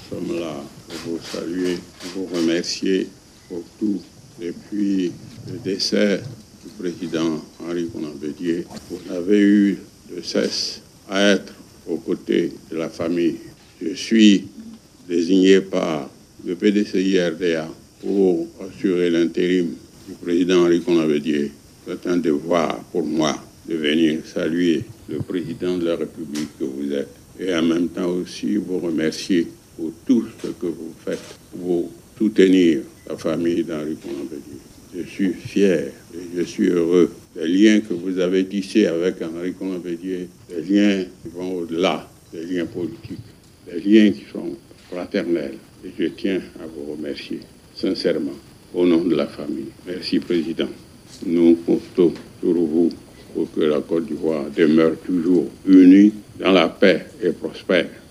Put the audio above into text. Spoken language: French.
sommes là pour vous saluer, pour vous remercier pour tout. Depuis le décès du président Henri Konan Bédié, vous n'avez eu de cesse à être aux côtés de la famille. Je suis désigné par le PDCI-RDA pour assurer l'intérim du président Henri Konan Bédié. C'est un devoir pour moi de venir saluer le président de la République que vous êtes et en même temps aussi vous remercier pour tout ce que vous faites pour soutenir la famille d'Henri Konan Bédié. Je suis fier et je suis heureux des liens que vous avez tissés avec Henri Konan Bédié, des liens qui vont au-delà des liens politiques, des liens qui sont fraternels. Et je tiens à vous remercier sincèrement au nom de la famille. Merci, Président. Nous comptons sur vous pour que la Côte d'Ivoire demeure toujours unie dans la paix et prospère.